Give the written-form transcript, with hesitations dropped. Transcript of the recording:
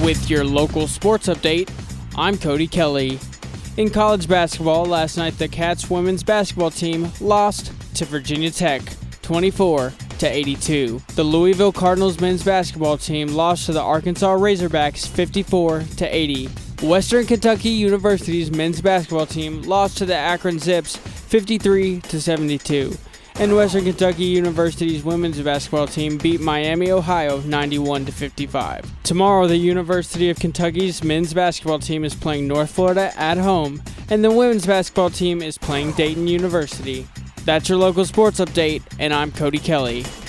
With your local sports update, I'm Cody Kelly. In college basketball, last night the Cats women's basketball team lost to Virginia Tech 24-82. The Louisville Cardinals men's basketball team lost to the Arkansas Razorbacks 54-80. Western Kentucky University's men's basketball team lost to the Akron Zips 53-72. And Western Kentucky University's women's basketball team beat Miami, Ohio 91-55. Tomorrow, the University of Kentucky's men's basketball team is playing North Florida at home, and the women's basketball team is playing Dayton University. That's your local sports update, and I'm Cody Kelly.